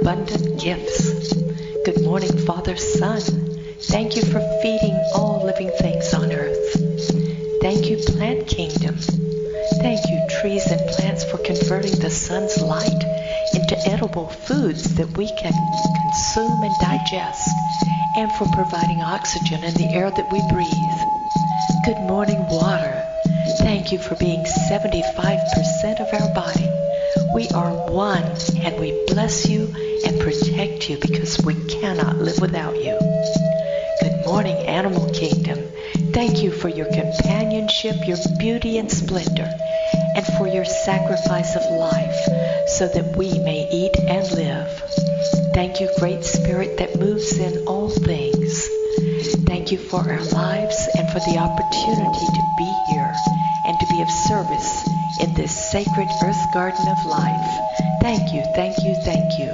abundant gifts. Good morning, Father, Son. Thank you for feeding all living things on earth. Thank you, Plant Kingdom. Thank you, trees and plants, for converting the sun's light into edible foods that we can consume and digest, and for providing oxygen in the air that we breathe. Good morning, water. Thank you for being 75% of our body. We are one, and we bless you and protect you because we cannot live without you. Good morning, Animal Kingdom. Thank you for your companionship, your beauty and splendor, and for your sacrifice of life so that we may eat and live. Thank you, Great Spirit that moves in all things. Thank you for our lives and for the opportunity to be here and to be of service in this sacred earth garden of life. Thank you, thank you, thank you.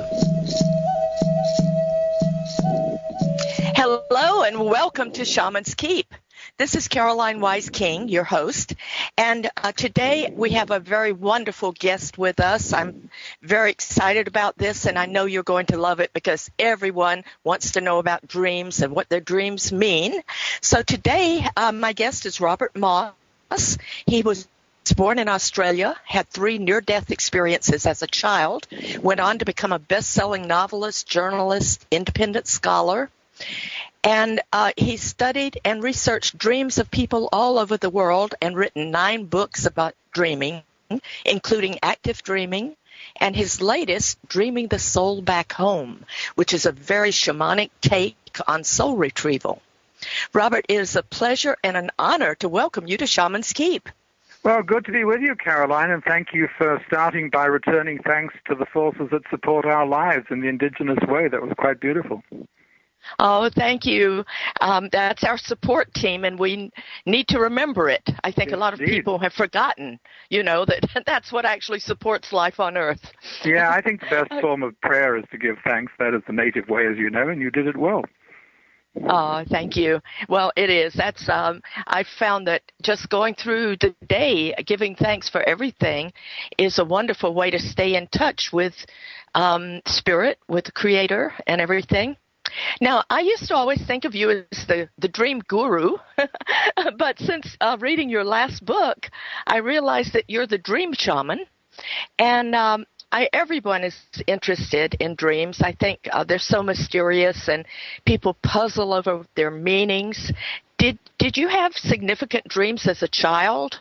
Hello and welcome to Shaman's Keep. This is Caroline Wise King, your host, and today we have a very wonderful guest with us. I'm very excited about this, and I know you're going to love it because everyone wants to know about dreams and what their dreams mean. So today, my guest is Robert Moss. He was born in Australia, had 3 near-death experiences as a child, went on to become a best-selling novelist, journalist, independent scholar. And he studied and researched dreams of people all over the world and written 9 books about dreaming, including Active Dreaming, and his latest, Dreaming the Soul Back Home, which is a very shamanic take on soul retrieval. Robert, it is a pleasure and an honor to welcome you to Shaman's Keep. Well, good to be with you, Caroline, and thank you for starting by returning thanks to the forces that support our lives in the indigenous way. That was quite beautiful. Oh, thank you. That's our support team, and we need to remember it. I think a lot of people have forgotten, that that's what actually supports life on Earth. Yeah, I think the best form of prayer is to give thanks. That is the native way, as you know, and you did it well. Oh, thank you. Well, it is. That's I found that just going through the day, giving thanks for everything, is a wonderful way to stay in touch with Spirit, with the Creator, and everything. Now, I used to always think of you as the dream guru, but since reading your last book, I realized that you're the dream shaman, and everyone is interested in dreams. I think they're so mysterious, and people puzzle over their meanings. Did you have significant dreams as a child?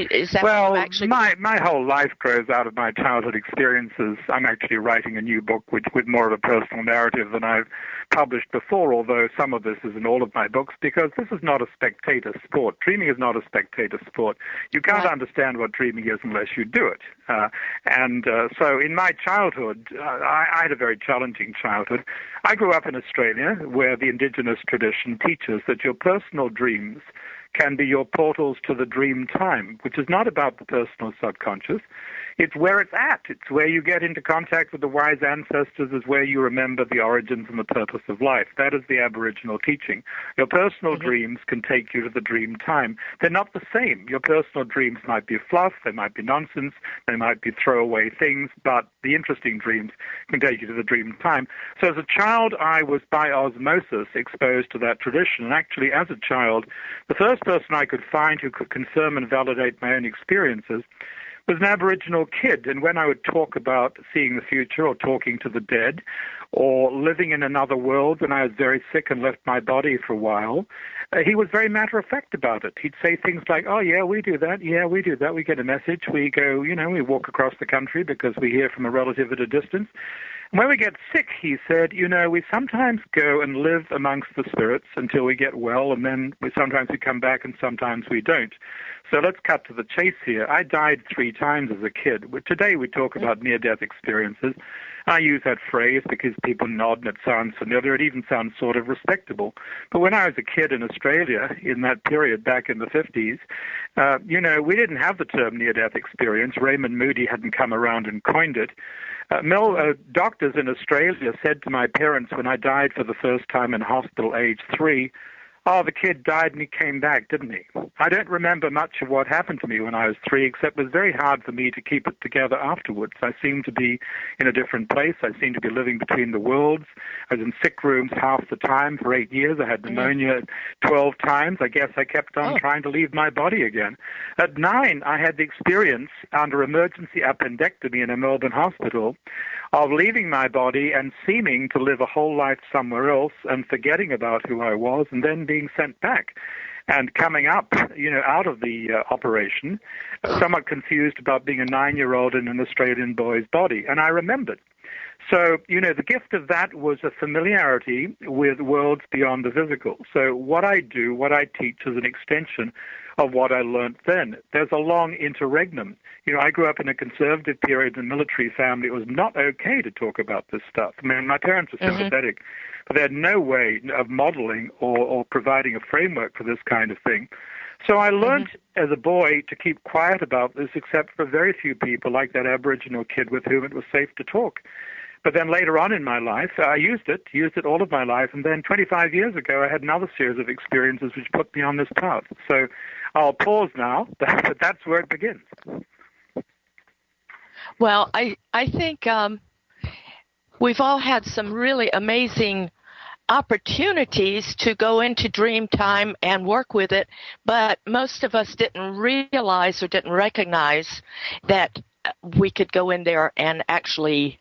My whole life grows out of my childhood experiences. I'm actually writing a new book with more of a personal narrative than I've published before, although some of this is in all of my books, because this is not a spectator sport. Dreaming is not a spectator sport. You can't understand what dreaming is unless you do it. So in my childhood, I had a very challenging childhood. I grew up in Australia, where the indigenous tradition teaches that your personal dreams can be your portals to the dream time, which is not about the personal subconscious. It's where it's at. It's where you get into contact with the wise ancestors, is where you remember the origins and the purpose of life. That is the Aboriginal teaching. Your personal dreams can take you to the dream time. They're not the same. Your personal dreams might be fluff, they might be nonsense, they might be throwaway things, but the interesting dreams can take you to the dream time. So as a child, I was by osmosis exposed to that tradition. And actually, as a child, the first person I could find who could confirm and validate my own experiences was an Aboriginal kid, and when I would talk about seeing the future or talking to the dead or living in another world when I was very sick and left my body for a while, he was very matter-of-fact about it. He'd say things like, oh, yeah, we do that. Yeah, we do that. We get a message. We go, we walk across the country because we hear from a relative at a distance. And when we get sick, he said, we sometimes go and live amongst the spirits until we get well, and then sometimes we come back and sometimes we don't. So let's cut to the chase here. I died 3 times as a kid. Today we talk about near-death experiences. I use that phrase because people nod and it sounds familiar. It even sounds sort of respectable. But when I was a kid in Australia in that period back in the 50s, we didn't have the term near-death experience. Raymond Moody hadn't come around and coined it. Doctors in Australia said to my parents when I died for the first time in hospital, age 3, Oh, the kid died and he came back, didn't he? I don't remember much of what happened to me when I was 3, except it was very hard for me to keep it together afterwards. I seemed to be in a different place. I seemed to be living between the worlds. I was in sick rooms half the time for 8 years. I had pneumonia 12 times. I guess I kept on trying to leave my body again. At 9, I had the experience under emergency appendectomy in a Melbourne hospital of leaving my body and seeming to live a whole life somewhere else and forgetting about who I was and then being sent back and coming up, out of the operation, somewhat confused about being a 9-year-old in an Australian boy's body. And I remembered. So, the gift of that was a familiarity with worlds beyond the physical. So what I do, what I teach is an extension of what I learned then. There's a long interregnum. I grew up in a conservative period in a military family. It was not okay to talk about this stuff. I mean, my parents were sympathetic, but they had no way of modeling or providing a framework for this kind of thing. So I learned as a boy to keep quiet about this, except for very few people like that Aboriginal kid with whom it was safe to talk. But then later on in my life, I used it all of my life, and then 25 years ago, I had another series of experiences which put me on this path. So I'll pause now, but that's where it begins. Well, I think we've all had some really amazing opportunities to go into dream time and work with it, but most of us didn't realize or didn't recognize that we could go in there and actually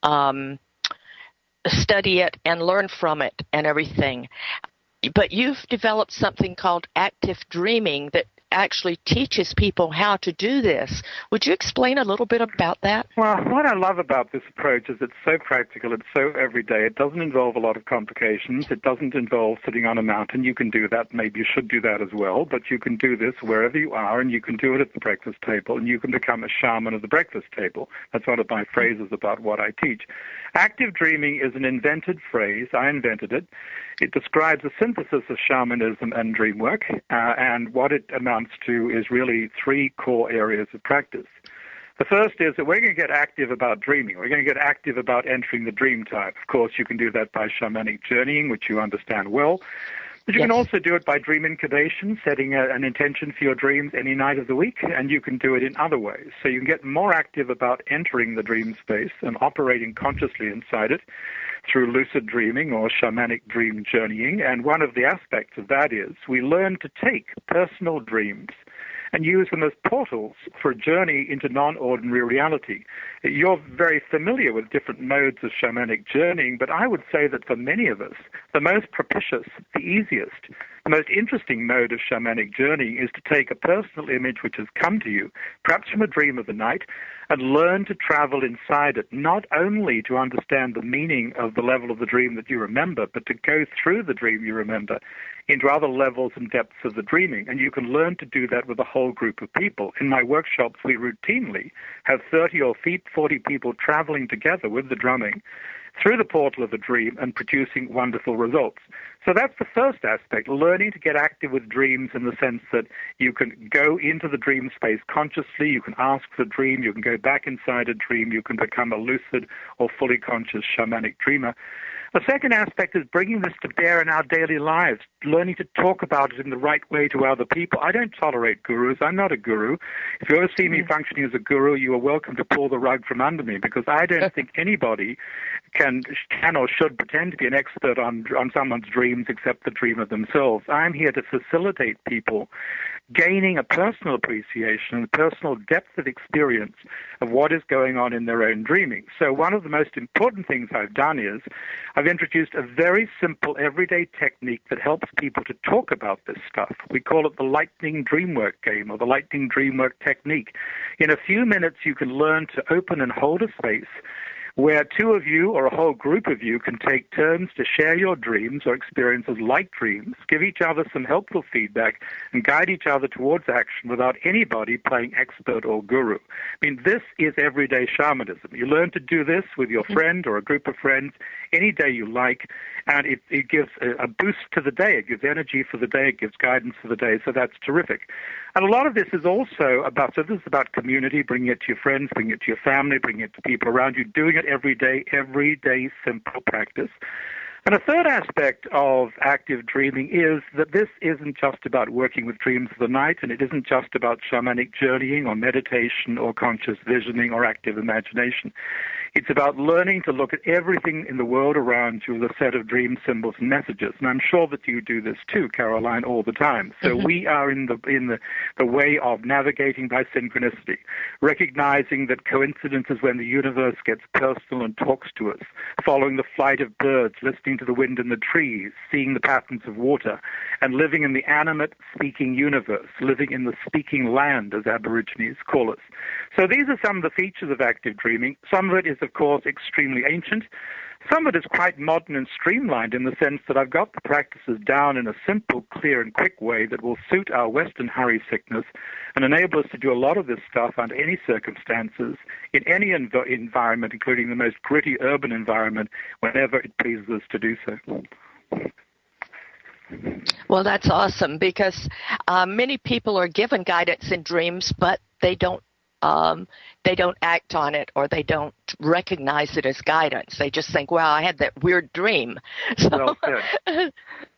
study it and learn from it and everything. But you've developed something called active dreaming that actually teaches people how to do this. Would you explain a little bit about that? Well, what I love about this approach is it's so practical, it's so everyday. It doesn't involve a lot of complications. It doesn't involve sitting on a mountain. You can do that. Maybe you should do that as well, but you can do this wherever you are, and you can do it at the breakfast table, and you can become a shaman at the breakfast table. That's one of my phrases about what I teach. Active dreaming is an invented phrase. I invented it. It describes a synthesis of shamanism and dream work, and what it amounts to is really 3 core areas of practice. The first is that we're going to get active about dreaming. We're going to get active about entering the dream time. Of course, you can do that by shamanic journeying, which you understand well. But you can also do it by dream incubation, setting an intention for your dreams any night of the week, and you can do it in other ways. So you can get more active about entering the dream space and operating consciously inside it through lucid dreaming or shamanic dream journeying. And one of the aspects of that is we learn to take personal dreams and use them as portals for a journey into non-ordinary reality. You're very familiar with different modes of shamanic journeying, but I would say that for many of us, the most propitious, the easiest, the most interesting mode of shamanic journeying is to take a personal image which has come to you, perhaps from a dream of the night, and learn to travel inside it, not only to understand the meaning of the level of the dream that you remember, but to go through the dream you remember into other levels and depths of the dreaming. And you can learn to do that with a whole group of people. In my workshops, we routinely have 30 or 40 people traveling together with the drumming through the portal of a dream and producing wonderful results. So that's the first aspect, learning to get active with dreams in the sense that you can go into the dream space consciously, you can ask for a dream, you can go back inside a dream, you can become a lucid or fully conscious shamanic dreamer. The second aspect is bringing this to bear in our daily lives, learning to talk about it in the right way to other people. I don't tolerate gurus. I'm not a guru. If you ever see me functioning as a guru, you are welcome to pull the rug from under me, because I don't think anybody can or should pretend to be an expert on someone's dreams except the dreamer themselves. I'm here to facilitate people gaining a personal appreciation and a personal depth of experience of what is going on in their own dreaming. So one of the most important things I've done is I've introduced a very simple everyday technique that helps people to talk about this stuff. We call it the lightning dreamwork game, or the lightning dreamwork technique. In a few minutes, you can learn to open and hold a space where 2 of you or a whole group of you can take turns to share your dreams or experiences like dreams, give each other some helpful feedback, and guide each other towards action without anybody playing expert or guru. I mean, this is everyday shamanism. You learn to do this with your friend or a group of friends any day you like, and it gives a boost to the day. It gives energy for the day. It gives guidance for the day, so that's terrific. And a lot of this is also about community, bringing it to your friends, bringing it to your family, bringing it to people around you, doing it every day simple practice. And a third aspect of active dreaming is that this isn't just about working with dreams of the night, and it isn't just about shamanic journeying or meditation or conscious visioning or active imagination. It's about learning to look at everything in the world around you with a set of dream symbols and messages. And I'm sure that you do this too, Caroline, all the time. So we are in the way of navigating by synchronicity, recognizing that coincidence is when the universe gets personal and talks to us, following the flight of birds, listening to the wind in the trees, seeing the patterns of water, and living in the animate, speaking universe, living in the speaking land, as Aborigines call us. So these are some of the features of active dreaming. Some of it is, of course, extremely ancient. Some of it is quite modern and streamlined in the sense that I've got the practices down in a simple, clear, and quick way that will suit our Western hurry sickness and enable us to do a lot of this stuff under any circumstances, in any environment, including the most gritty urban environment, whenever it pleases us to do so. Well, that's awesome, because many people are given guidance in dreams, but they don't act on it, or they don't recognize it as guidance. They just think, wow, I had that weird dream. Well said.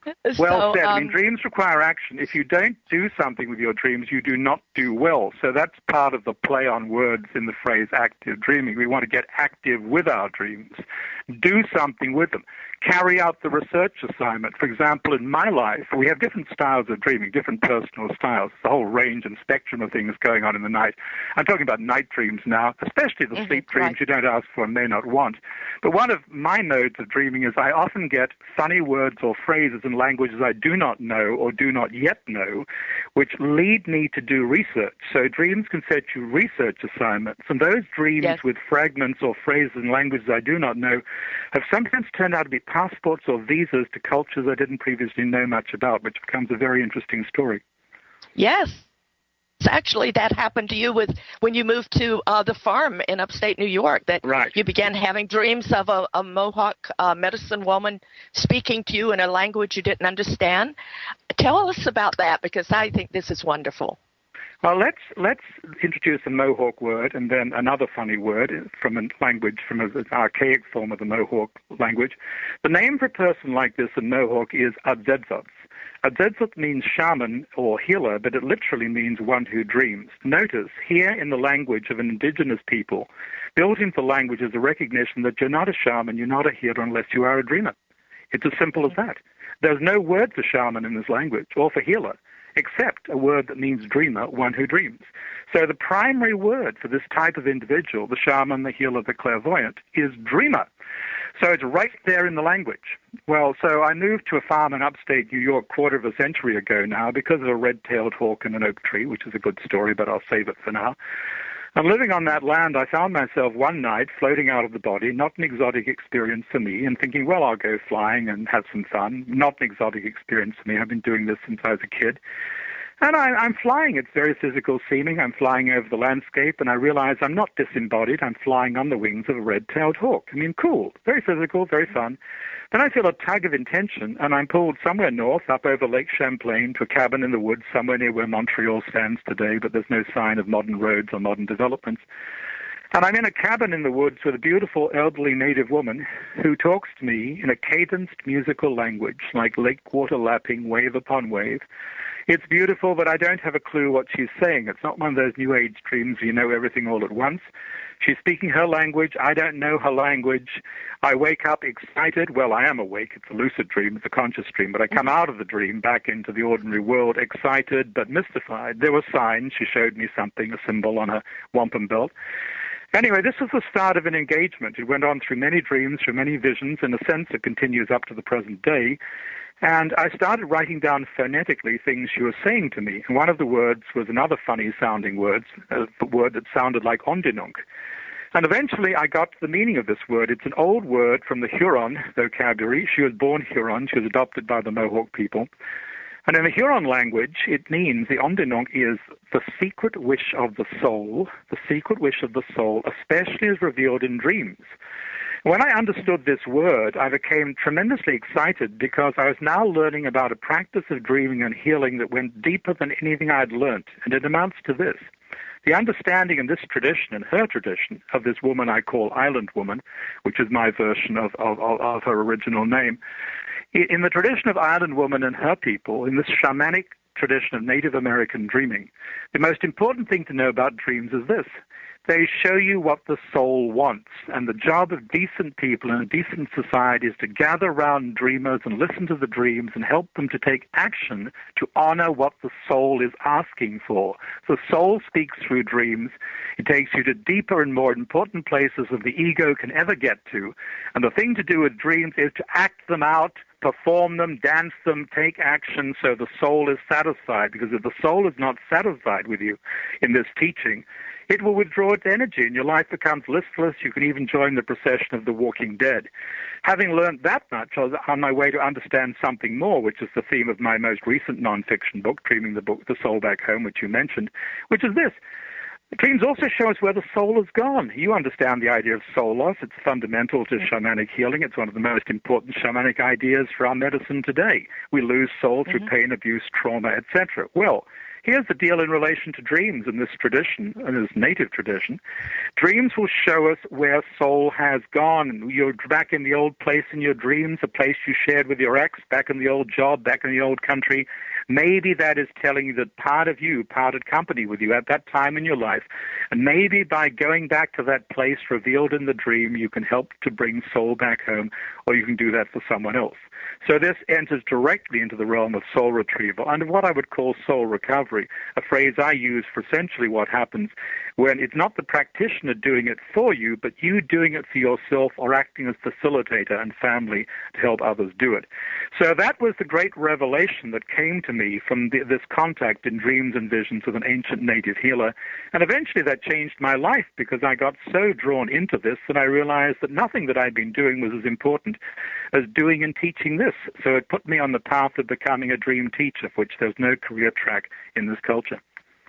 Well said. I mean, dreams require action. If you don't do something with your dreams, you do not do well. So that's part of the play on words in the phrase active dreaming. We want to get active with our dreams. Do something with them. Carry out the research assignment. For example, in my life, we have different styles of dreaming, different personal styles. There's a whole range and spectrum of things going on in the night. I'm talking about night dreams now, especially the sleep dreams you don't ask for and may not want. But one of my modes of dreaming is I often get funny words or phrases in languages I do not know or do not yet know, which lead me to do research. So dreams can set you research assignments. And those dreams with fragments or phrases in languages I do not know have sometimes turned out to be passports or visas to cultures I didn't previously know much about, which becomes a very interesting story. Yes. Actually, that happened to you when you moved to the farm in upstate New York, that you began having dreams of a Mohawk medicine woman speaking to you in a language you didn't understand. Tell us about that, because I think this is wonderful. Well, let's introduce a Mohawk word and then another funny word from a language, from an archaic form of the Mohawk language. The name for a person like this in Mohawk is Adzedzot. Adzedzot means shaman or healer, but it literally means one who dreams. Notice, here in the language of an indigenous people, built into the language is a recognition that you're not a shaman, you're not a healer unless you are a dreamer. It's as simple as that. There's no word for shaman in this language, or for healer, except a word that means dreamer, one who dreams. So the primary word for this type of individual, the shaman, the healer, the clairvoyant, is dreamer. So it's right there in the language. Well, so I moved to a farm in upstate New York quarter of a century ago now because of a red-tailed hawk and an oak tree, which is a good story, but I'll save it for now. And living on that land, I found myself one night floating out of the body, not an exotic experience for me, and thinking, well, I'll go flying and have some fun. Not an exotic experience for me. I've been doing this since I was a kid. And I'm flying. It's very physical seeming. I'm flying over the landscape, and I realize I'm not disembodied. I'm flying on the wings of a red-tailed hawk. I mean, cool. Very physical, very fun. Then I feel a tug of intention, and I'm pulled somewhere north, up over Lake Champlain, to a cabin in the woods somewhere near where Montreal stands today, but there's no sign of modern roads or modern developments. And I'm in a cabin in the woods with a beautiful elderly native woman who talks to me in a cadenced musical language, like lake water lapping, wave upon wave. It's beautiful, but I don't have a clue what she's saying. It's not one of those New Age dreams where you know everything all at once. She's speaking her language. I don't know her language. I wake up excited. Well, I am awake. It's a lucid dream. It's a conscious dream. But I come out of the dream back into the ordinary world, excited but mystified. There were signs. She showed me something, a symbol on her wampum belt. Anyway, this was the start of an engagement. It went on through many dreams, through many visions. In a sense, it continues up to the present day. And I started writing down phonetically things she was saying to me. And one of the words was another funny-sounding word, a word that sounded like Ondinunk. And eventually I got the meaning of this word. It's an old word from the Huron vocabulary. She was born Huron. She was adopted by the Mohawk people. And in the Huron language, it means, the Ondinunk is the secret wish of the soul, especially as revealed in dreams. When I understood this word, I became tremendously excited because I was now learning about a practice of dreaming and healing that went deeper than anything I'd learnt. And it amounts to this. The understanding in this tradition, in her tradition, of this woman I call Island Woman, which is my version of her original name, in the tradition of Island Woman and her people, in this shamanic tradition of Native American dreaming, the most important thing to know about dreams is this. They show you what the soul wants, and the job of decent people in a decent society is to gather around dreamers and listen to the dreams and help them to take action to honor what the soul is asking for. The soul speaks through dreams. It takes you to deeper and more important places than the ego can ever get to. And the thing to do with dreams is to act them out, perform them, dance them, take action so the soul is satisfied. Because if the soul is not satisfied with you in this teaching, it will withdraw its energy and your life becomes listless. You can even join the procession of the walking dead. Having learned that much, I was on my way to understand something more, which is the theme of my most recent nonfiction book, Dreaming the Soul Back Home, which you mentioned, which is this. Dreams also show us where the soul has gone. You understand the idea of soul loss. It's fundamental to shamanic healing. It's one of the most important shamanic ideas for our medicine today. We lose soul through pain, abuse, trauma, etc. Well, here's the deal in relation to dreams in this tradition, in this native tradition. Dreams will show us where soul has gone. You're back in the old place in your dreams, a place you shared with your ex, back in the old job, back in the old country. Maybe that is telling you that part of you parted company with you at that time in your life. And maybe by going back to that place revealed in the dream, you can help to bring soul back home, or you can do that for someone else. So this enters directly into the realm of soul retrieval and what I would call soul recovery, a phrase I use for essentially what happens when it's not the practitioner doing it for you, but you doing it for yourself or acting as facilitator and family to help others do it. So that was the great revelation that came to me from this contact in dreams and visions with an ancient native healer. And eventually that changed my life because I got so drawn into this that I realized that nothing that I'd been doing was as important as doing and teaching this. So it put me on the path of becoming a dream teacher, for which there's no career track in this culture.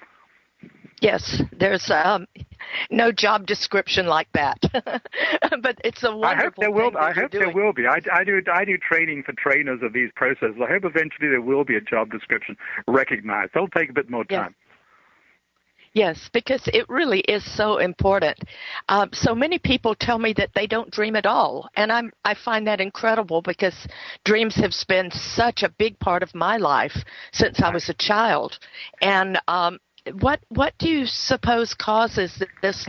Yes, there's no job description like that, but it's a wonderful I hope there will. I hope doing. There will be. I do training for trainers of these processes. I hope eventually there will be a job description recognized. It'll take a bit more time. Yes, because it really is so important. So many people tell me that they don't dream at all, and I find that incredible because dreams have been such a big part of my life since I was a child. And what do you suppose causes this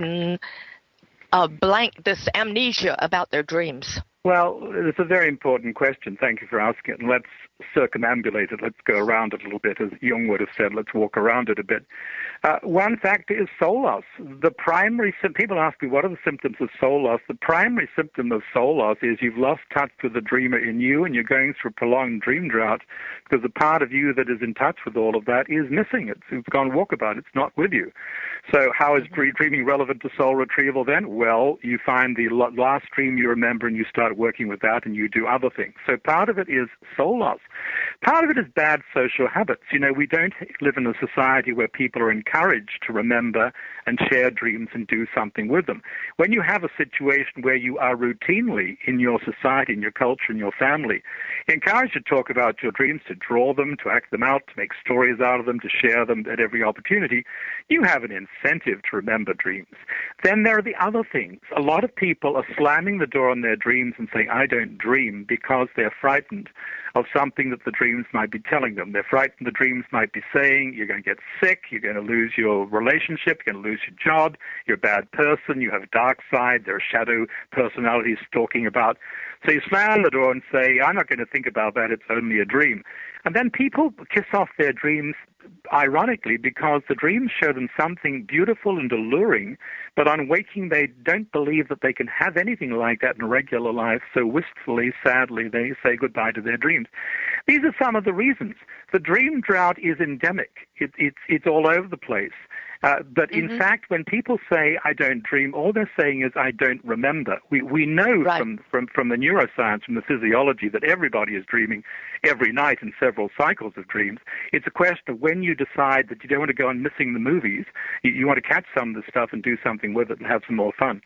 this amnesia about their dreams? Well, it's a very important question. Thank you for asking it. And let's circumambulate it. Let's go around it a little bit. As Jung would have said, let's walk around it a bit. One factor is soul loss. The primary people ask me, what are the symptoms of soul loss? The primary symptom of soul loss is you've lost touch with the dreamer in you, and you're going through a prolonged dream drought because the part of you that is in touch with all of that is missing. It's gone walkabout. It's not with you. So how is dreaming relevant to soul retrieval then? Well, you find the last dream you remember and you start working with that and you do other things. So part of it is soul loss. Part of it is bad social habits. You know, we don't live in a society where people are encouraged to remember and share dreams and do something with them. When you have a situation where you are routinely in your society, in your culture, in your family, encouraged to talk about your dreams, to draw them, to act them out, to make stories out of them, to share them at every opportunity, you have an incentive to remember dreams. Then there are the other things. A lot of people are slamming the door on their dreams and saying, I don't dream, because they're frightened of something that the dreams might be telling them. They're frightened the dreams might be saying, you're going to get sick, you're going to lose your relationship, you're going to lose your job, you're a bad person, you have a dark side, there are shadow personalities stalking about. So you slam the door and say, I'm not going to think about that, it's only a dream. And then people kiss off their dreams, ironically, because the dreams show them something beautiful and alluring, but on waking they don't believe that they can have anything like that in regular life, so wistfully, sadly, they say goodbye to their dreams. These are some of the reasons. The dream drought is endemic. It's all over the place. But in fact, when people say, I don't dream, all they're saying is, I don't remember. We know from the neuroscience, from the physiology, that everybody is dreaming every night in several cycles of dreams. It's a question of when you decide that you don't want to go on missing the movies, you want to catch some of the stuff and do something with it and have some more fun.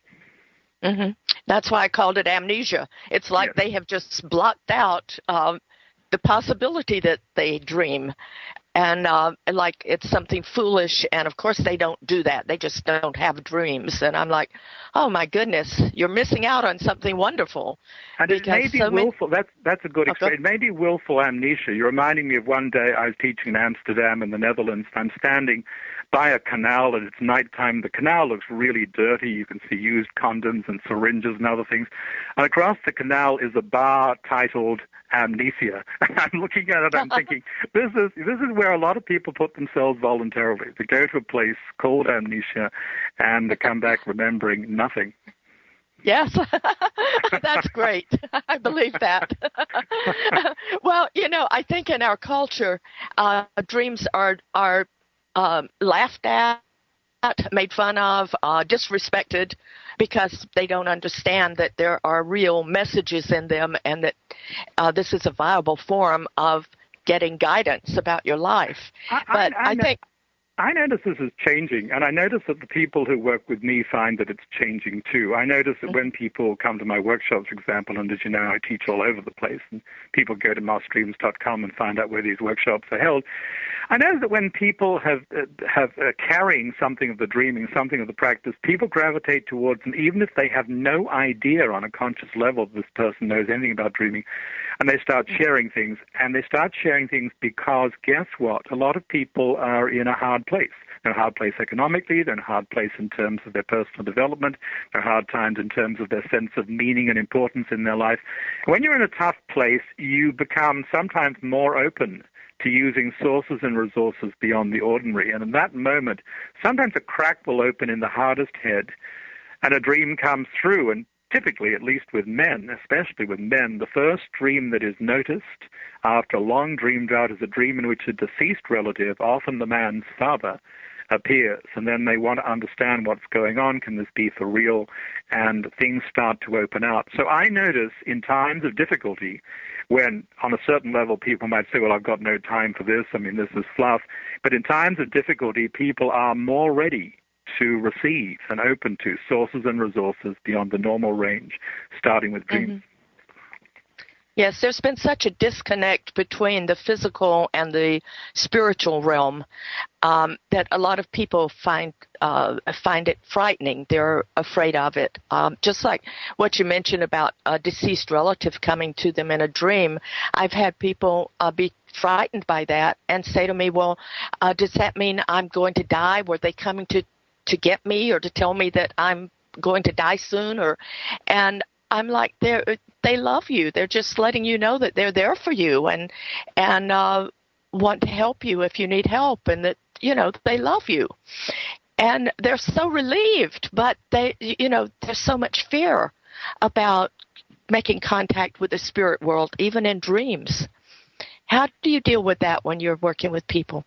Mm-hmm. That's why I called it amnesia. It's like they have just blocked out the possibility that they dream. like it's something foolish, and of course they don't do that. They just don't have dreams. And I'm like, oh my goodness, you're missing out on something wonderful. And it may be willful. That's a good experience. It may be willful amnesia. You're reminding me of one day I was teaching in Amsterdam in the Netherlands. I'm standing by a canal, and it's nighttime. The canal looks really dirty. You can see used condoms and syringes and other things. And across the canal is a bar titled Amnesia. I'm looking at it, I'm thinking, this is where a lot of people put themselves voluntarily. They go to a place called Amnesia and they come back remembering nothing. Yes, that's great. I believe that. Well, I think in our culture, dreams are laughed at, made fun of, disrespected, because they don't understand that there are real messages in them, and that this is a viable form of getting guidance about your life. I notice this is changing, and I notice that the people who work with me find that it's changing too. I notice that when people come to my workshops, for example, and as you know, I teach all over the place, and people go to marsdreams.com and find out where these workshops are held. I know that when people have carrying something of the dreaming, something of the practice, people gravitate towards, and even if they have no idea on a conscious level this person knows anything about dreaming, and they start sharing things, and they start sharing things because, guess what? A lot of people are in a hard place. They're in a hard place economically, they're in a hard place in terms of their personal development, they're hard times in terms of their sense of meaning and importance in their life. When you're in a tough place, you become sometimes more open to using sources and resources beyond the ordinary. And in that moment, sometimes a crack will open in the hardest head, and a dream comes through. And typically, at least with men, especially with men, the first dream that is noticed after a long dream drought is a dream in which a deceased relative, often the man's father, appears. And then they want to understand what's going on. Can this be for real? And things start to open up. So I notice in times of difficulty, when on a certain level people might say, well, I've got no time for this. I mean, this is fluff. But in times of difficulty, people are more ready to receive and open to sources and resources beyond the normal range, starting with dreams. Mm-hmm. Yes, there's been such a disconnect between the physical and the spiritual realm that a lot of people find it frightening. They're afraid of it. Just like what you mentioned about a deceased relative coming to them in a dream, I've had people be frightened by that and say to me, well, does that mean I'm going to die? Were they coming to get me or to tell me that I'm going to die soon? And I'm like, they love you. They're just letting you know that they're there for you and want to help you if you need help, and that, they love you. And they're so relieved, but there's so much fear about making contact with the spirit world, even in dreams. How do you deal with that when you're working with people?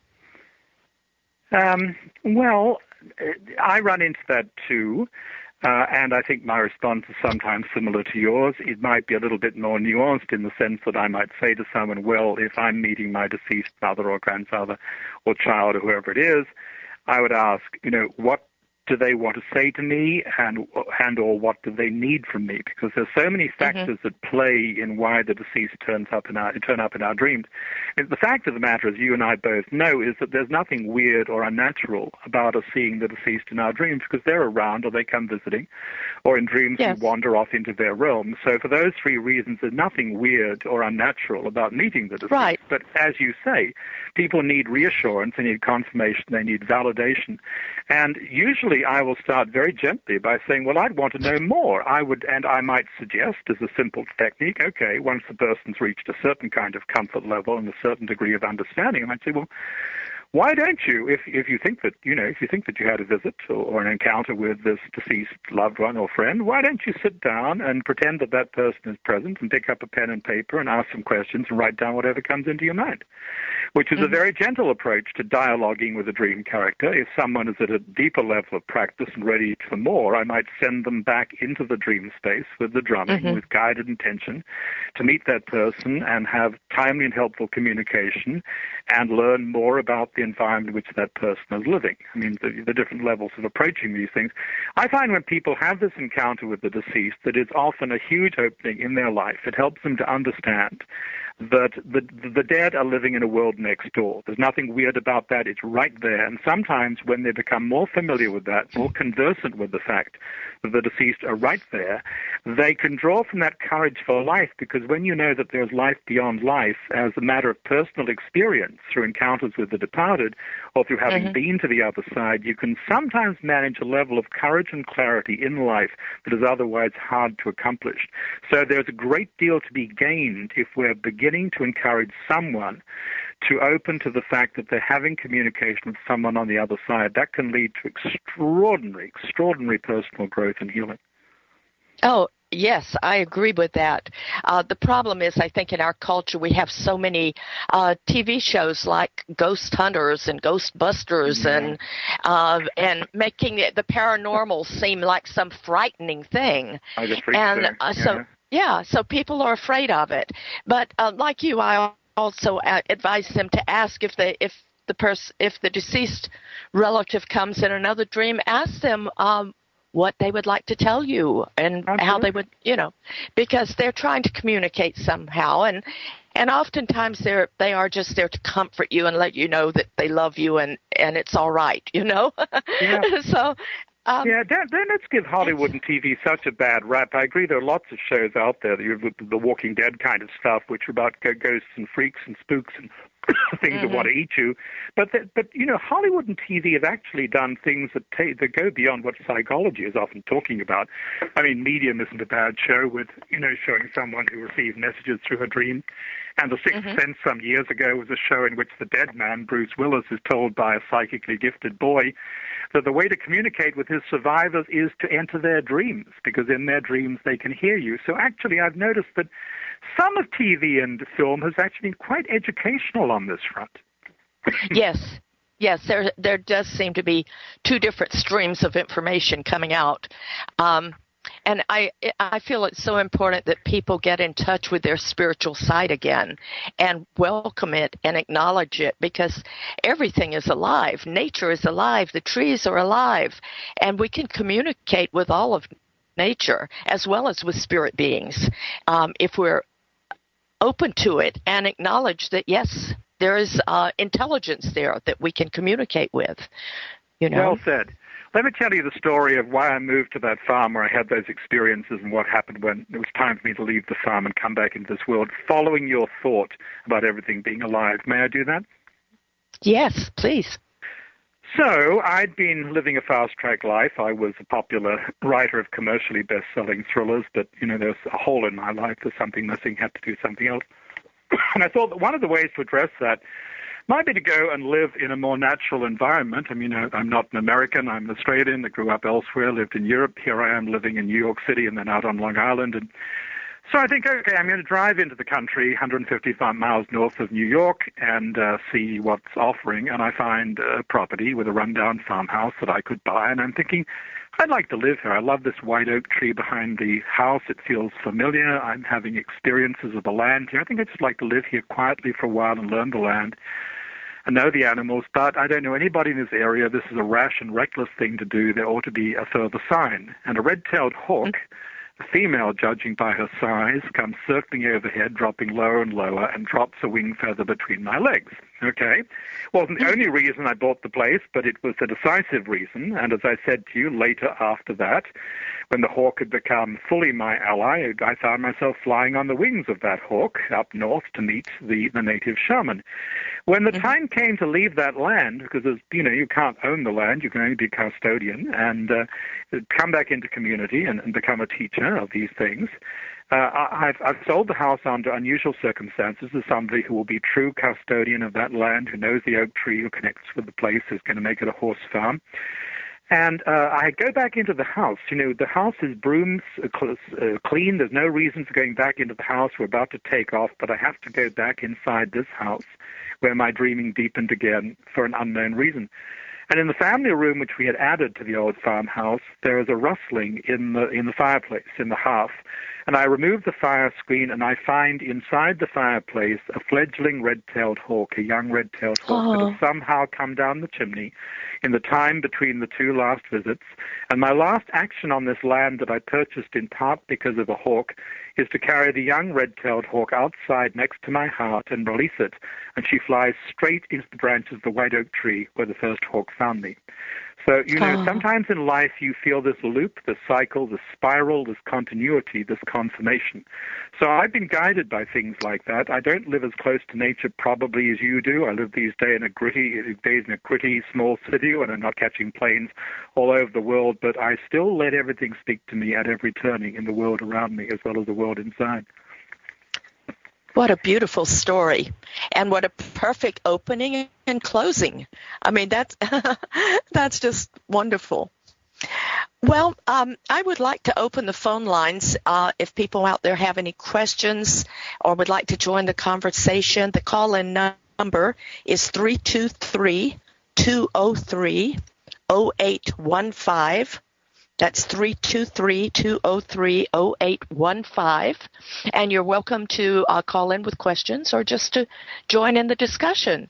Well, I run into that too. And I think my response is sometimes similar to yours. It might be a little bit more nuanced in the sense that I might say to someone, well, if I'm meeting my deceased mother or grandfather or child or whoever it is, I would ask, what do they want to say to me and or what do they need from me? Because there's so many factors that play in why the deceased turn up in our dreams. And the fact of the matter, as you and I both know, is that there's nothing weird or unnatural about us seeing the deceased in our dreams, because they're around or they come visiting, or in dreams we wander off into their realm. So for those three reasons, there's nothing weird or unnatural about meeting the deceased. Right. But as you say, people need reassurance, they need confirmation, they need validation. And usually I will start very gently by saying, well, I'd want to know more. I might suggest as a simple technique, okay, once the person's reached a certain kind of comfort level and a certain degree of understanding, I might say, well, why don't you, if you think that, if you think that you had a visit or an encounter with this deceased loved one or friend, why don't you sit down and pretend that that person is present and pick up a pen and paper and ask some questions and write down whatever comes into your mind, which is a very gentle approach to dialoguing with a dream character. If someone is at a deeper level of practice and ready for more, I might send them back into the dream space with the drumming, with guided intention, to meet that person and have timely and helpful communication and learn more about the environment in which that person is living. I mean, the different levels of approaching these things. I find when people have this encounter with the deceased that it's often a huge opening in their life. It helps them to understand that the dead are living in a world next door. There's nothing weird about that. It's right there. And sometimes when they become more familiar with that, more conversant with the fact that the deceased are right there, they can draw from that courage for life, because when you know that there's life beyond life as a matter of personal experience through encounters with the departed or through having been to the other side, you can sometimes manage a level of courage and clarity in life that is otherwise hard to accomplish. So there's a great deal to be gained if we're beginning to encourage someone to open to the fact that they're having communication with someone on the other side. That can lead to extraordinary personal growth and healing. Oh, yes, I agree with that. The problem is, I think in our culture we have so many TV shows like Ghost Hunters and Ghostbusters and making the paranormal seem like some frightening thing. So people are afraid of it. But like you, I also advise them to ask if the deceased relative comes in another dream, ask them what they would like to tell you and how they would, because they're trying to communicate somehow, and oftentimes they are just there to comfort you and let you know that they love you and it's all right, Yeah. So. Don't let's give Hollywood and TV such a bad rap. I agree there are lots of shows out there, the Walking Dead kind of stuff, which are about ghosts and freaks and spooks and things that want to eat you. But Hollywood and TV have actually done things that go beyond what psychology is often talking about. I mean, Medium isn't a bad show with, showing someone who received messages through her dream. And The Sixth Sense some years ago was a show in which the dead man, Bruce Willis, is told by a psychically gifted boy that the way to communicate with his survivors is to enter their dreams, because in their dreams they can hear you. So actually I've noticed that some of TV and film has actually been quite educational on this front. Yes, there does seem to be two different streams of information coming out. And I feel it's so important that people get in touch with their spiritual side again and welcome it and acknowledge it, because everything is alive. Nature is alive. The trees are alive. And we can communicate with all of nature as well as with spirit beings if we're open to it and acknowledge that, yes, there is intelligence there that we can communicate with. Well said. Let me tell you the story of why I moved to that farm where I had those experiences and what happened when it was time for me to leave the farm and come back into this world, following your thought about everything being alive. May I do that? Yes, please. So I'd been living a fast-track life. I was a popular writer of commercially best-selling thrillers, but, there's a hole in my life. There's something missing, had to do something else. And I thought that one of the ways to address that might be to go and live in a more natural environment. I mean, I'm not an American. I'm an Australian. I grew up elsewhere, lived in Europe. Here I am living in New York City and then out on Long Island. And so I think, okay, I'm going to drive into the country 155 miles north of New York and see what's offering. And I find a property with a rundown farmhouse that I could buy. And I'm thinking, I'd like to live here. I love this white oak tree behind the house. It feels familiar. I'm having experiences of the land here. I think I'd just like to live here quietly for a while and learn the land. I know the animals, but I don't know anybody in this area. This is a rash and reckless thing to do. There ought to be a further sign. And a red-tailed hawk, a female judging by her size, comes circling overhead, dropping lower and lower, and drops a wing feather between my legs. Okay? Wasn't the only reason I bought the place, but it was a decisive reason. And as I said to you, later after that, when the hawk had become fully my ally, I found myself flying on the wings of that hawk up north to meet the native shaman. When the time came to leave that land, because you can't own the land, you can only be custodian, and come back into community and become a teacher of these things, I've sold the house under unusual circumstances to somebody who will be true custodian of that land, who knows the oak tree, who connects with the place, who's going to make it a horse farm. And I go back into the house. The house is brooms clean. There's no reason for going back into the house. We're about to take off, but I have to go back inside this house where my dreaming deepened again for an unknown reason. And in the family room, which we had added to the old farmhouse, there is a rustling in the fireplace, in the hearth. And I remove the fire screen, and I find inside the fireplace a fledgling red-tailed hawk, a young red-tailed hawk that has somehow come down the chimney in the time between the two last visits. And my last action on this land that I purchased in part because of a hawk is to carry the young red-tailed hawk outside next to my heart and release it, and she flies straight into the branches of the white oak tree where the first hawk found me. So, sometimes in life you feel this loop, this cycle, this spiral, this continuity, this confirmation. So I've been guided by things like that. I don't live as close to nature probably as you do. I live these days in a gritty small city when I'm not catching planes all over the world, but I still let everything speak to me at every turning in the world around me as well as the world inside. What a beautiful story, and what a perfect opening and closing. I mean, that's that's just wonderful. Well, I would like to open the phone lines if people out there have any questions or would like to join the conversation. The call-in number is 323-203-0815. That's 323-203-0815. And you're welcome to call in with questions or just to join in the discussion.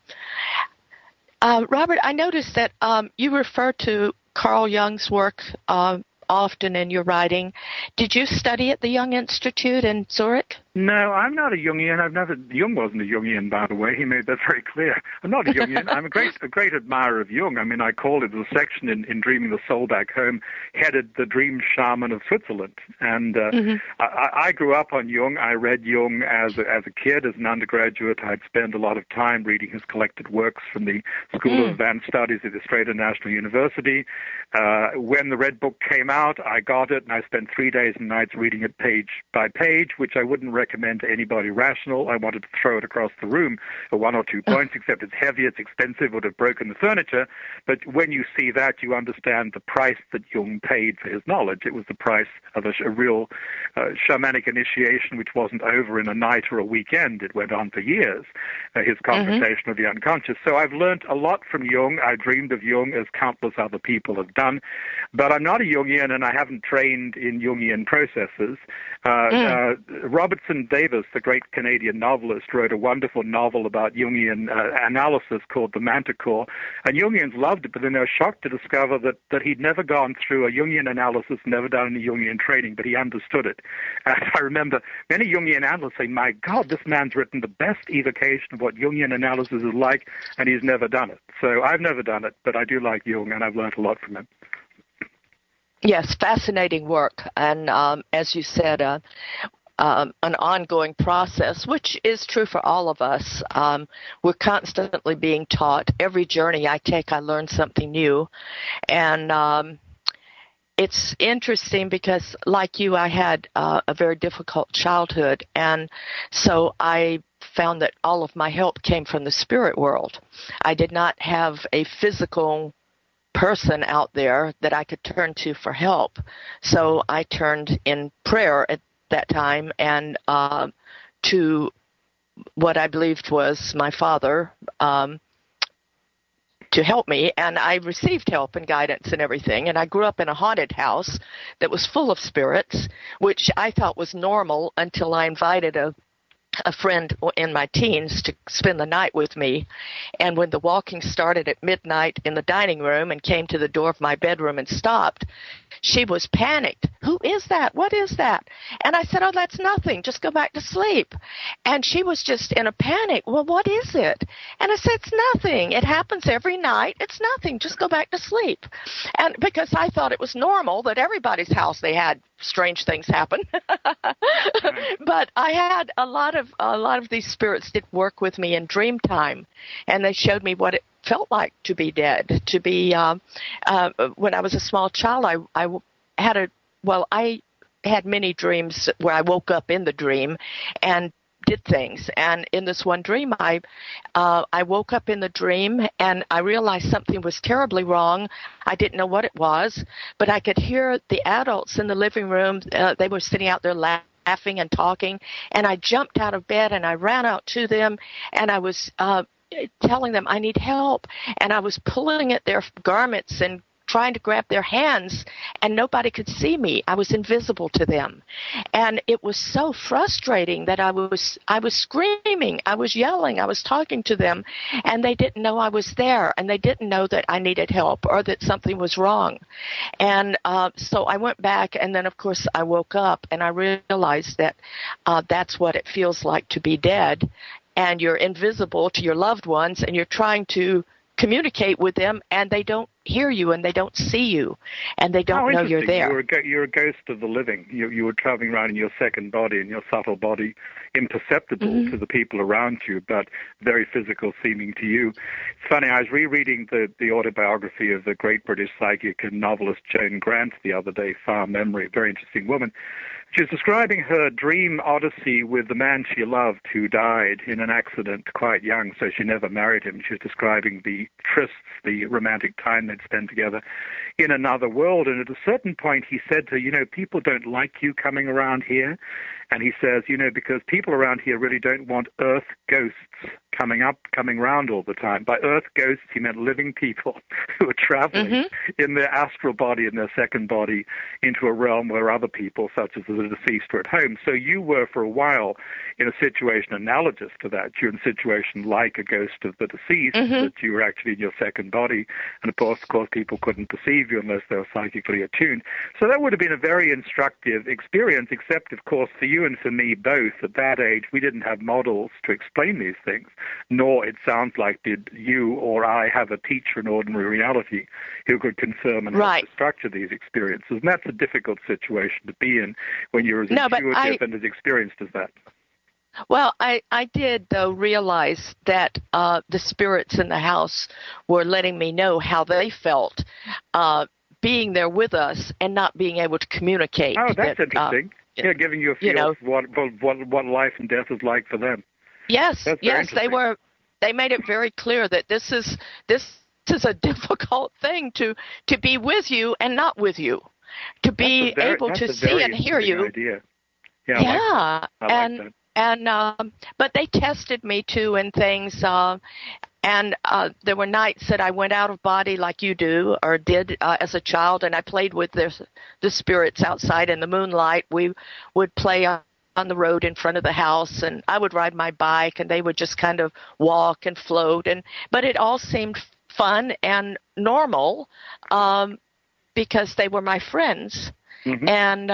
Robert, I noticed that you refer to Carl Jung's work often in your writing. Did you study at the Jung Institute in Zurich? No, I'm not a Jungian. Jung wasn't a Jungian, by the way. He made that very clear. I'm not a Jungian. I'm a great admirer of Jung. I mean, I called it the section in Dreaming the Soul Back Home, headed the dream shaman of Switzerland. And I grew up on Jung. I read Jung as a kid, as an undergraduate. I'd spent a lot of time reading his collected works from the School of Advanced Studies at Australia National University. When the Red Book came out, I got it, and I spent 3 days and nights reading it page by page, which I wouldn't recommend to anybody rational. I wanted to throw it across the room at 1 or 2 points, except it's heavy, it's expensive, would have broken the furniture. But when you see that, you understand the price that Jung paid for his knowledge. It was the price of a real shamanic initiation, which wasn't over in a night or a weekend. It went on for years, his conversation of the unconscious. So I've learned a lot from Jung. I dreamed of Jung as countless other people have done. But I'm not a Jungian, and I haven't trained in Jungian processes. Robertson Davis, the great Canadian novelist, wrote a wonderful novel about Jungian analysis called The Manticore, and Jungians loved it, but then they were shocked to discover that he'd never gone through a Jungian analysis, never done any Jungian training, but he understood it. And I remember many Jungian analysts saying, my God, this man's written the best evocation of what Jungian analysis is like, and he's never done it. So I've never done it, but I do like Jung, and I've learned a lot from him. Yes, fascinating work, and as you said, an ongoing process, which is true for all of us. We're constantly being taught. Every journey I take, I learn something new, and it's interesting because, like you, I had a very difficult childhood, and so I found that all of my help came from the spirit world. I did not have a physical person out there that I could turn to for help. So I turned in prayer at that time and to what I believed was my father to help me, and I received help and guidance and everything. And I grew up in a haunted house that was full of spirits, which I thought was normal until I invited a friend in my teens to spend the night with me. And when the walking started at midnight in the dining room and came to the door of my bedroom and stopped, she was panicked. Who is that? What is that? And I said, oh, that's nothing. Just go back to sleep. And she was just in a panic. Well, what is it? And I said, it's nothing. It happens every night. It's nothing. Just go back to sleep. And because I thought it was normal that everybody's house they had strange things happen. But I had a lot of these spirits did work with me in dream time, and they showed me what it felt like to be dead, to be when I was a small child. I had many dreams where I woke up in the dream and did things. And in this one dream, I woke up in the dream and I realized something was terribly wrong. I didn't know what it was, but I could hear the adults in the living room. They were sitting out there laughing and talking, and I jumped out of bed and I ran out to them, and I was telling them I need help, and I was pulling at their garments and trying to grab their hands, and nobody could see me. I was invisible to them. And it was so frustrating that I was screaming, I was yelling, I was talking to them, and they didn't know I was there, and they didn't know that I needed help or that something was wrong. And so I went back, and then, of course, I woke up, and I realized that that's what it feels like to be dead, and you're invisible to your loved ones, and you're trying to communicate with them, and they don't hear you, and they don't see you, and they don't know you're there. You're a ghost of the living. You were traveling around in your second body, in your subtle body, imperceptible to the people around you, but very physical seeming to you. It's funny, I was rereading the autobiography of the great British psychic and novelist Joan Grant the other day, Far Memory, a very interesting woman. She was describing her dream odyssey with the man she loved who died in an accident quite young, so she never married him. She was describing the trysts, the romantic time they'd spent together in another world. And at a certain point, he said to her, people don't like you coming around here. And he says, because people around here really don't want earth ghosts coming round all the time. By earth ghosts, he meant living people who are traveling in their astral body, in their second body, into a realm where other people, such as the deceased, were at home. So you were, for a while, in a situation analogous to that. You're in a situation like a ghost of the deceased, that you were actually in your second body. And of course, people couldn't perceive you unless they were psychically attuned. So that would have been a very instructive experience, except, of course, for you and for me both, at that age, we didn't have models to explain these things, nor, it sounds like, did you or I have a teacher in ordinary reality who could confirm and help to structure these experiences. And that's a difficult situation to be in when you're as intuitive and as experienced as that. Well, I did, though, realize that the spirits in the house were letting me know how they felt being there with us and not being able to communicate. Oh, that's interesting. Giving you a feel of what life and death is like for them. Yes, they made it very clear that this is a difficult thing to be with you and not with you, to be able to see and hear you. Idea. Yeah, I like that. But they tested me too and things. And there were nights that I went out of body like you do or did as a child, and I played with the spirits outside in the moonlight. We would play on the road in front of the house, and I would ride my bike, and they would just kind of walk and float. But it all seemed fun and normal because they were my friends. And,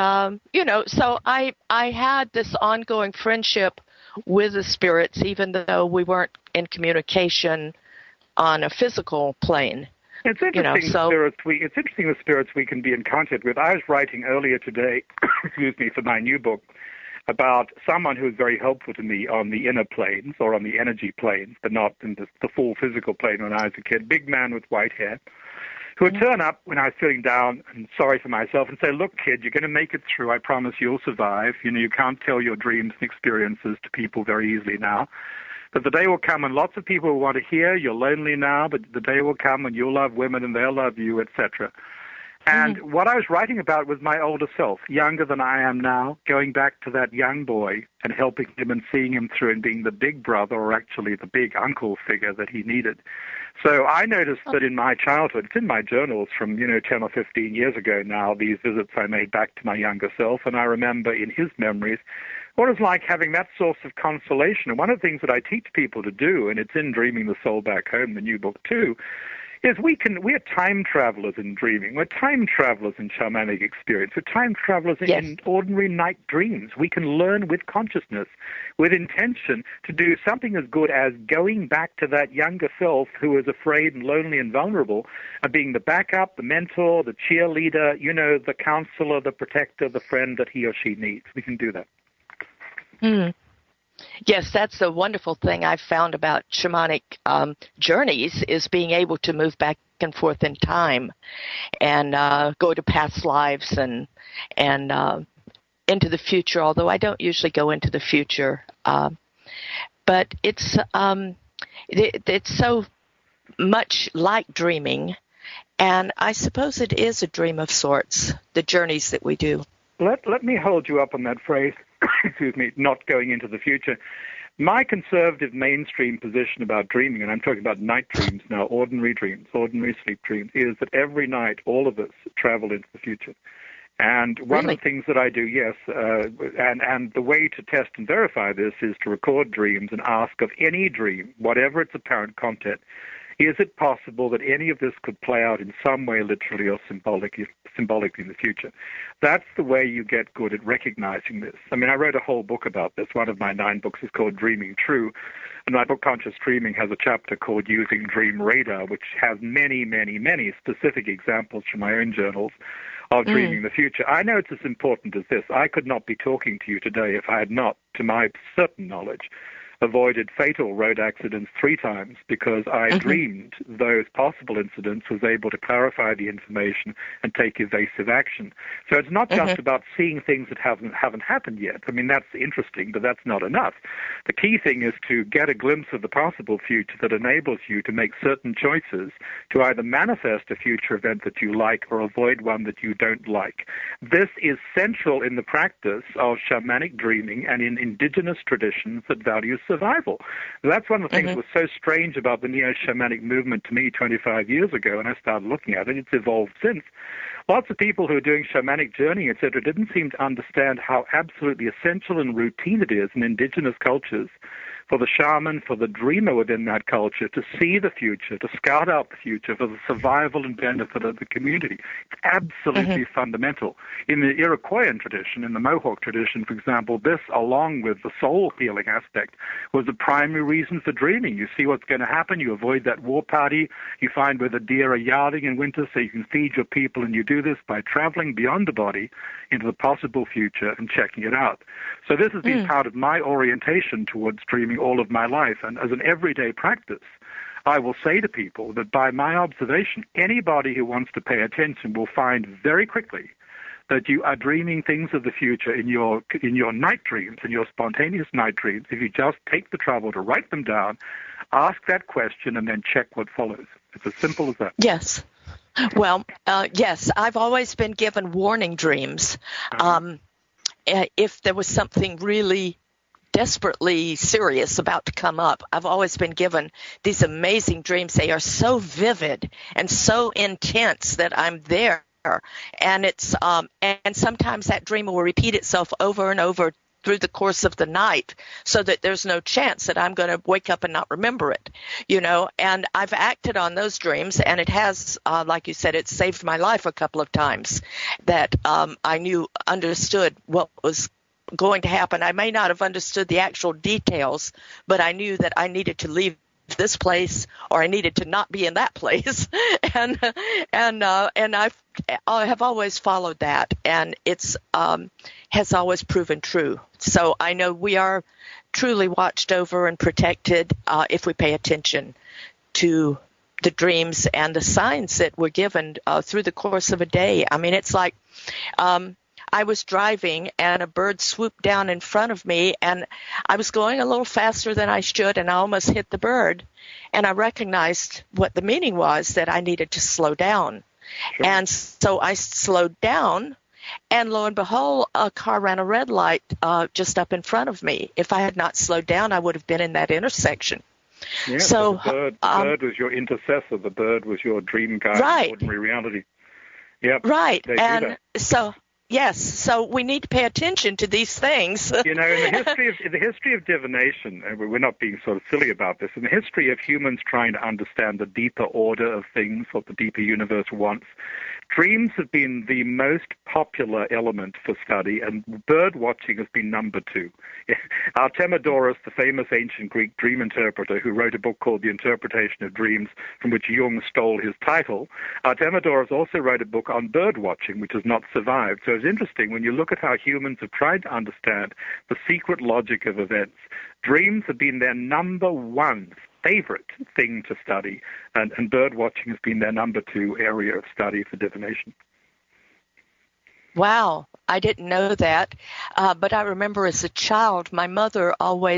so I had this ongoing friendship with the spirits, even though we weren't in communication on a physical plane. It's interesting, it's interesting the spirits we can be in contact with. I was writing earlier today, for my new book, about someone who was very helpful to me on the inner planes or on the energy planes, but not in the full physical plane when I was a kid. Big man with white hair, who would turn up when I was feeling down and sorry for myself and say, "Look, kid, you're going to make it through. I promise you'll survive. You can't tell your dreams and experiences to people very easily now. But the day will come when lots of people will want to hear. You're lonely now, but the day will come when you'll love women and they'll love you, etc." And what I was writing about was my older self, younger than I am now, going back to that young boy and helping him and seeing him through and being the big brother or actually the big uncle figure that he needed. So I noticed that in my childhood, it's in my journals from, 10 or 15 years ago now, these visits I made back to my younger self, and I remember in his memories what it was like having that source of consolation. And one of the things that I teach people to do, and it's in Dreaming the Soul Back Home, the new book too, is we're time travelers in dreaming. We're time travelers in shamanic experience. We're time travelers in ordinary night dreams. We can learn with consciousness, with intention, to do something as good as going back to that younger self who is afraid and lonely and vulnerable, and being the backup, the mentor, the cheerleader, the counselor, the protector, the friend that he or she needs. We can do that. Yes, that's the wonderful thing I've found about shamanic journeys is being able to move back and forth in time and go to past lives and into the future, although I don't usually go into the future. But it's so much like dreaming, and I suppose it is a dream of sorts, the journeys that we do. Let me hold you up on that phrase. Not going into the future. My conservative mainstream position about dreaming, and I'm talking about night dreams now, ordinary dreams, ordinary sleep dreams, is that every night all of us travel into the future. And one of the things that I do, yes, and the way to test and verify this is to record dreams and ask of any dream, whatever its apparent content, is it possible that any of this could play out in some way, literally or symbolically in the future? That's the way you get good at recognizing this. I mean, I wrote a whole book about this. One of my 9 books is called Dreaming True. And my book, Conscious Dreaming, has a chapter called Using Dream Radar, which has many, many, many specific examples from my own journals of dreaming the future. I know it's as important as this. I could not be talking to you today if I had not, to my certain knowledge, avoided fatal road accidents 3 times because I dreamed those possible incidents, was able to clarify the information and take evasive action. So it's not just about seeing things that haven't happened yet. I mean, that's interesting, but that's not enough. The key thing is to get a glimpse of the possible future that enables you to make certain choices to either manifest a future event that you like or avoid one that you don't like. This is central in the practice of shamanic dreaming and in indigenous traditions that value survival. That's one of the things that was so strange about the neo-shamanic movement to me 25 years ago, and I started looking at it. It's evolved since. Lots of people who are doing shamanic journeying, etc., didn't seem to understand how absolutely essential and routine it is in indigenous cultures for the shaman, for the dreamer within that culture, to see the future, to scout out the future for the survival and benefit of the community. It's absolutely fundamental. In the Iroquoian tradition, in the Mohawk tradition, for example, this, along with the soul healing aspect, was the primary reason for dreaming. You see what's going to happen, you avoid that war party, you find where the deer are yarding in winter so you can feed your people, and you do this by traveling beyond the body into the possible future and checking it out. So this has been part of my orientation towards dreaming all of my life, and as an everyday practice, I will say to people that by my observation, anybody who wants to pay attention will find very quickly that you are dreaming things of the future in your night dreams, in your spontaneous night dreams, if you just take the trouble to write them down, ask that question, and then check what follows. It's as simple as that. Yes. Well, yes, I've always been given warning dreams. If there was something really desperately serious about to come up, I've always been given these amazing dreams. They are so vivid and so intense that I'm there. And it's and sometimes that dream will repeat itself over and over through the course of the night, so that there's no chance that I'm going to wake up and not remember it, and I've acted on those dreams, and it has, like you said, it saved my life a couple of times, that I understood what was going to happen. I may not have understood the actual details, but I knew that I needed to leave this place, or I needed to not be in that place, and I have always followed that, and it's has always proven true. So I know we are truly watched over and protected if we pay attention to the dreams and the signs that we're given through the course of a day. I mean, it's like I was driving and a bird swooped down in front of me, and I was going a little faster than I should, and I almost hit the bird. And I recognized what the meaning was, that I needed to slow down. Sure. And so I slowed down, and lo and behold, a car ran a red light just up in front of me. If I had not slowed down, I would have been in that intersection. Yeah, so the bird was your intercessor. The bird was your dream guide, right. In ordinary reality. Yep. Right. And so, yes, so we need to pay attention to these things. In the history of divination, and we're not being sort of silly about this, in the history of humans trying to understand the deeper order of things, what the deeper universe wants, dreams have been the most popular element for study, and bird watching has been number 2. Artemidorus, the famous ancient Greek dream interpreter who wrote a book called The Interpretation of Dreams, from which Jung stole his title, Artemidorus also wrote a book on bird watching, which has not survived. So it's interesting when you look at how humans have tried to understand the secret logic of events. Dreams have been their number 1 favorite thing to study, and bird watching has been their number 2 area of study for divination. Wow, I didn't know that, but I remember as a child, my mother's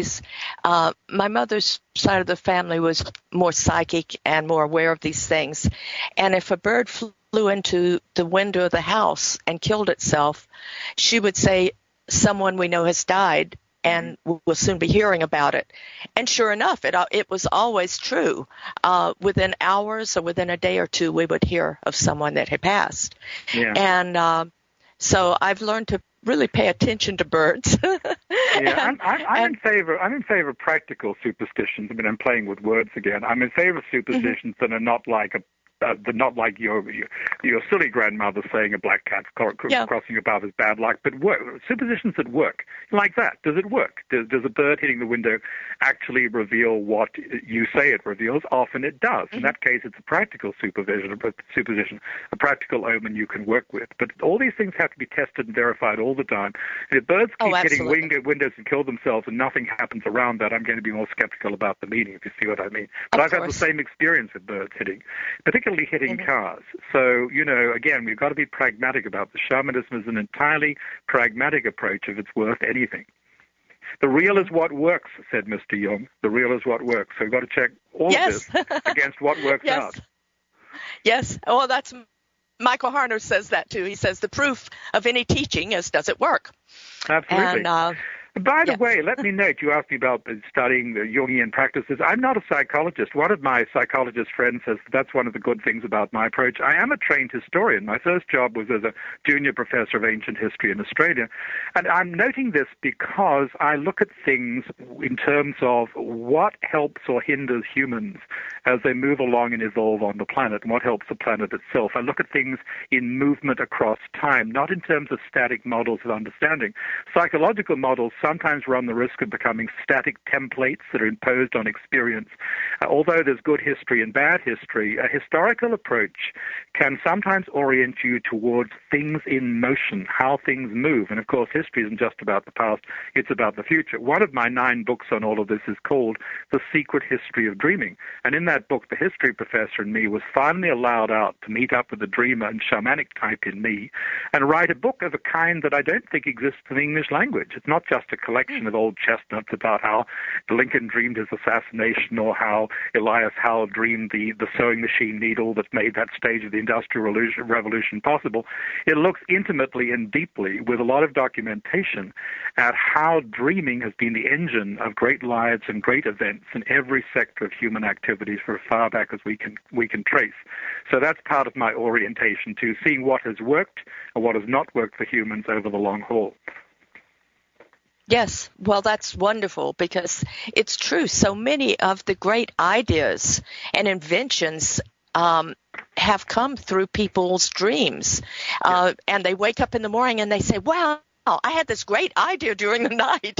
side of the family was more psychic and more aware of these things, and if a bird flew into the window of the house and killed itself, she would say, someone we know has died, and we'll soon be hearing about it. And sure enough, it was always true. Within hours or within a day or two, we would hear of someone that had passed. Yeah. And so I've learned to really pay attention to birds. Yeah, I'm in favor of practical superstitions. I mean, I'm playing with words again. I'm in favor of superstitions that are not like your silly grandmother saying a black cat crossing above is bad luck, but superstitions that work. Like that. Does it work? Does a bird hitting the window actually reveal what you say it reveals? Often it does. In that case, it's a practical superstition, a practical omen you can work with. But all these things have to be tested and verified all the time. If birds keep hitting windows and kill themselves and nothing happens around that, I'm going to be more skeptical about the meaning, if you see what I mean. But I've had the same experience with birds particularly hitting cars. So, again, we've got to be pragmatic about this. Shamanism is an entirely pragmatic approach if it's worth anything. The real is what works, said Mr. Jung. The real is what works. So we've got to check all of this against what works out. Yes. Well, that's Michael Harner says that too. He says the proof of any teaching is, does it work? Absolutely. And, by the way, let me note, you asked me about studying the Jungian practices. I'm not a psychologist. One of my psychologist friends says that's one of the good things about my approach. I am a trained historian. My first job was as a junior professor of ancient history in Australia. And I'm noting this because I look at things in terms of what helps or hinders humans as they move along and evolve on the planet, and what helps the planet itself. I look at things in movement across time, not in terms of static models of understanding. Psychological models sometimes run the risk of becoming static templates that are imposed on experience. Although there's good history and bad history, a historical approach can sometimes orient you towards things in motion, how things move. And of course, history isn't just about the past, it's about the future. One of my 9 books on all of this is called The Secret History of Dreaming. And in that book, the history professor in me was finally allowed out to meet up with the dreamer and shamanic type in me and write a book of a kind that I don't think exists in the English language. It's not just a collection of old chestnuts about how Lincoln dreamed his assassination or how Elias Howe dreamed the sewing machine needle that made that stage of the Industrial Revolution possible. It looks intimately and deeply, with a lot of documentation, at how dreaming has been the engine of great lives and great events in every sector of human activities for as far back as we can trace. So that's part of my orientation to seeing what has worked and what has not worked for humans over the long haul. Yes, well, that's wonderful because it's true. So many of the great ideas and inventions have come through people's dreams. And they wake up in the morning and they say, wow, I had this great idea during the night.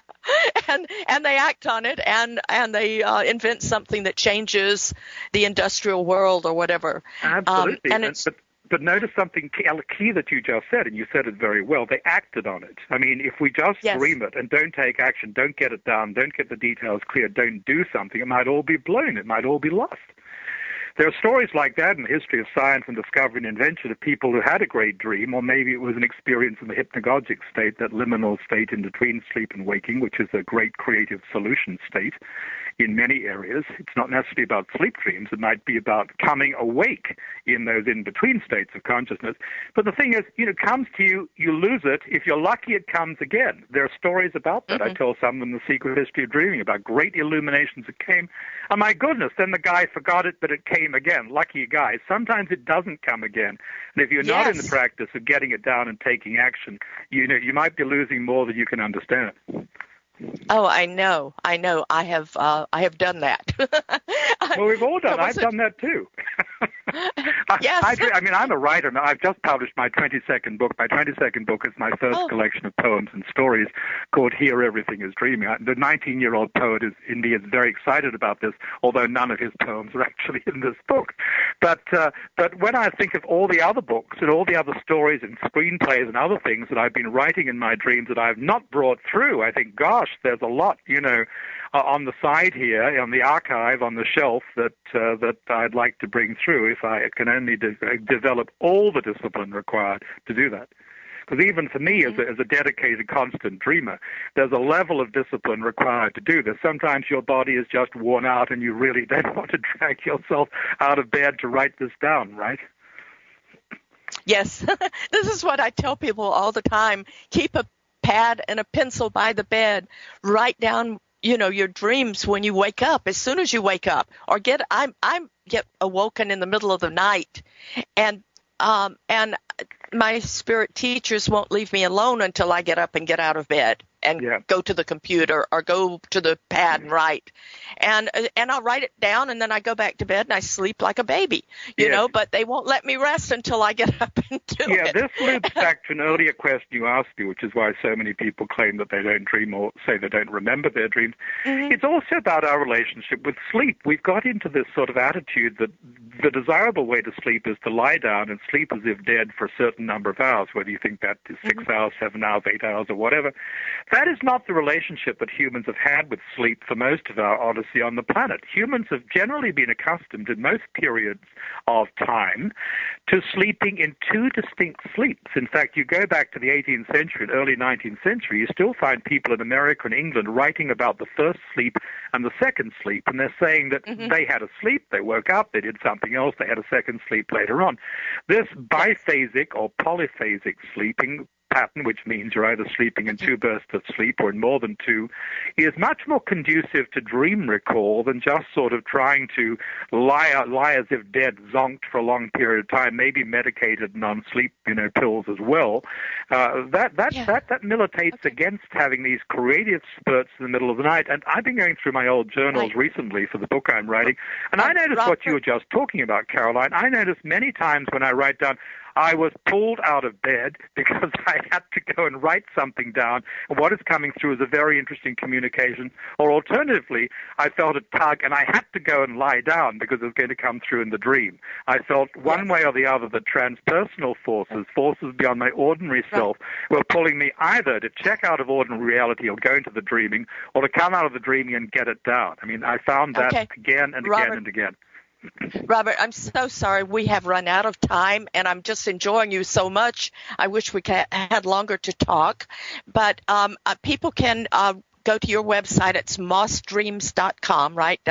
and they act on it and they invent something that changes the industrial world or whatever. Absolutely. But notice something key that you just said, and you said it very well. They acted on it. I mean, if we just dream it and don't take action, don't get it done, don't get the details clear, don't do something, it might all be blown. It might all be lost. There are stories like that in the history of science and discovery and invention of people who had a great dream, or maybe it was an experience in the hypnagogic state, that liminal state in between sleep and waking, which is a great creative solution state in many areas. It's not necessarily about sleep dreams. It might be about coming awake in those in-between states of consciousness. But the thing is, it comes to you, you lose it. If you're lucky, it comes again. There are stories about that. I tell some of them The Secret History of Dreaming, about great illuminations that came. And my goodness, then the guy forgot it, but it came again. Lucky guy. Sometimes it doesn't come again. And if you're not in the practice of getting it down and taking action, you might be losing more than you can understand. Oh, I know. I have done that. Well, we've all done. I've done that too. Yes. I'm a writer. I've just published my 22nd book. My 22nd book is my first collection of poems and stories called Here Everything is Dreaming. The 19-year-old poet in me is very excited about this, although none of his poems are actually in this book. But when I think of all the other books and all the other stories and screenplays and other things that I've been writing in my dreams that I've not brought through, I think, gosh, there's a lot, on the side here, on the archive, on the shelf that I'd like to bring through if I can only develop all the discipline required to do that. Because even for me, as a dedicated, constant dreamer, there's a level of discipline required to do this. Sometimes your body is just worn out and you really don't want to drag yourself out of bed to write this down, right? Yes. This is what I tell people all the time. Keep a pad and a pencil by the bed. Write down, your dreams when you wake up, as soon as you wake up, or I get awoken in the middle of the night, and my spirit teachers won't leave me alone until I get up and get out of bed and go to the computer or go to the pad and write. And I'll write it down, and then I go back to bed and I sleep like a baby, you know, but they won't let me rest until I get up and do it. Yeah, this loops back to an earlier question you asked me, which is why so many people claim that they don't dream or say they don't remember their dreams. Mm-hmm. It's also about our relationship with sleep. We've got into this sort of attitude that the desirable way to sleep is to lie down and sleep as if dead for a certain number of hours, whether you think that is 6 hours, 7 hours, 8 hours, or whatever. That is not the relationship that humans have had with sleep for most of our odyssey on the planet. Humans have generally been accustomed in most periods of time to sleeping in two distinct sleeps. In fact, you go back to the 18th century and early 19th century, you still find people in America and England writing about the first sleep and the second sleep, and they're saying that they had a sleep, they woke up, they did something else, they had a second sleep later on. This biphasic or polyphasic sleeping pattern, which means you're either sleeping in two bursts of sleep or in more than two, is much more conducive to dream recall than just sort of trying to lie as if dead, zonked for a long period of time, maybe medicated and on sleep, pills as well. That militates against having these creative spurts in the middle of the night. And I've been going through my old journals recently for the book I'm writing, and I noticed what you were just talking about, Caroline. I noticed many times when I write down, I was pulled out of bed because I had to go and write something down, and what is coming through is a very interesting communication. Or alternatively, I felt a tug and I had to go and lie down because it was going to come through in the dream. I felt one way or the other that transpersonal forces beyond my ordinary self, were pulling me either to check out of ordinary reality or go into the dreaming, or to come out of the dreaming and get it down. I mean, I found that again and again and again. Robert, I'm so sorry we have run out of time, and I'm just enjoying you so much. I wish we had longer to talk, but people can go to your website. It's mossdreams.com, right?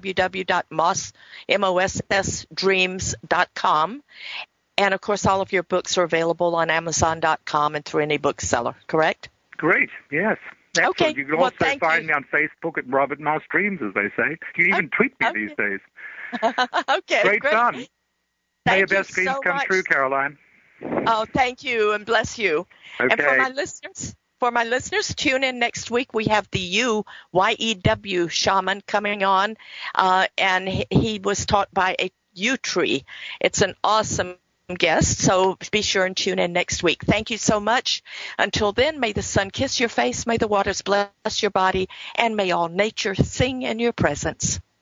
www.mossdreams.com. And, of course, all of your books are available on Amazon.com and through any bookseller, correct? Great, yes. Excellent. Okay. You can also find me on Facebook at Robert Moss Dreams, as they say. You can even tweet me these days. Okay, great fun. May your best dreams come true, Caroline. Oh, thank you, and bless you. Okay. And for my listeners, tune in next week. We have the YEW shaman coming on, and he was taught by a yew tree. It's an awesome guest, so be sure and tune in next week. Thank you so much. Until then, may the sun kiss your face, may the waters bless your body, and may all nature sing in your presence.